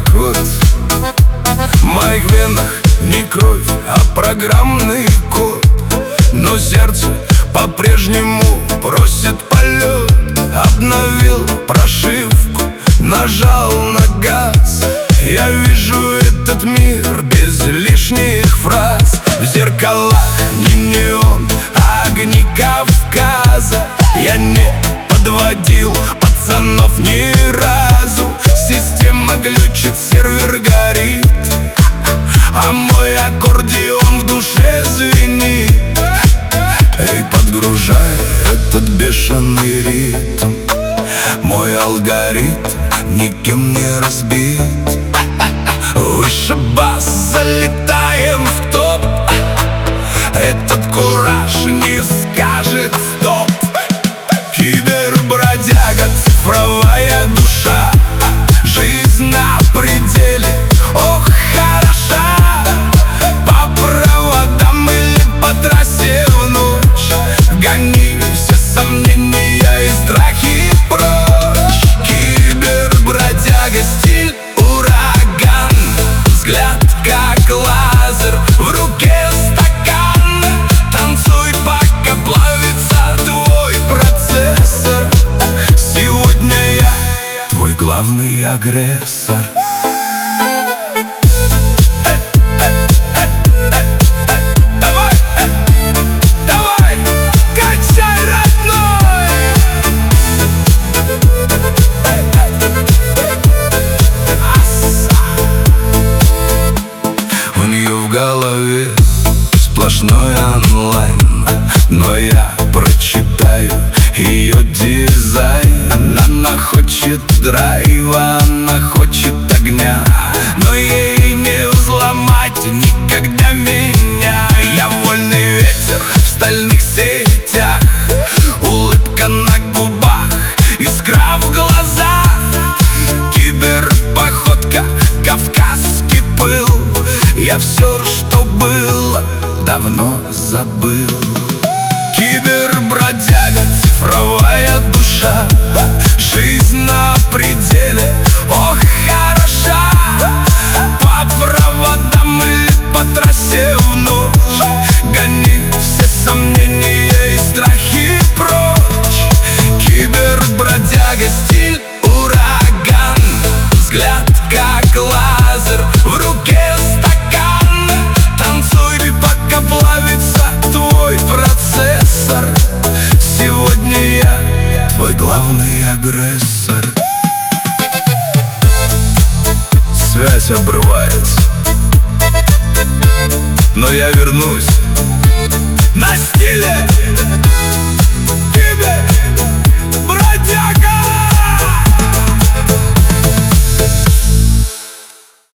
вот в моих венах не кровь, а программный код. Но сердце по-прежнему просит полет. Обновил прошивку, нажал на газ. Я вижу этот мир без лишних фраз. В зеркалах не неон, а огни Кавказа. Я не подводил пацанов ни разу. Система глючит, сервер горит, а мой аккордеон в душе звенит. И подгружая этот бешеный ритм, мой алгоритм никем не разбит. Выше бас, залетаем в топ. Этот кураж не скажет стоп. Кибербродяга, цифровая душа. Жизнь на пределе, ох, хороша. По проводам или по трассе в ночь. Гони все сомнения и страхи прочь. Кибербродяга, стиль ураган. Взгляд как лазер, в руке стакан. Танцуй, пока плавится твой процессор. Сегодня я твой главный агрессор. В голове сплошной онлайн, но я прочитаю ее дизайн. Она хочет драйва, она хочет огня, но ей не взломать никогда меня. Я вольный ветер в стальных сетях, улыбка на губах, искра в глазах. Киберпоходка, кавказский пыл. Я все, что было, давно забыл. Кибербродяга, цифровая душа. Жизнь на пределе, ох, хороша. По проводам или по трассе в ночь. Гони все сомнения и страхи прочь. Кибербродяга, стиль ураган. Взгляд как лазер, в руке стакан. Танцуй, пока плавится твой процессор. Сегодня я твой главный агрессор. Связь обрывается, но я вернусь на стиле.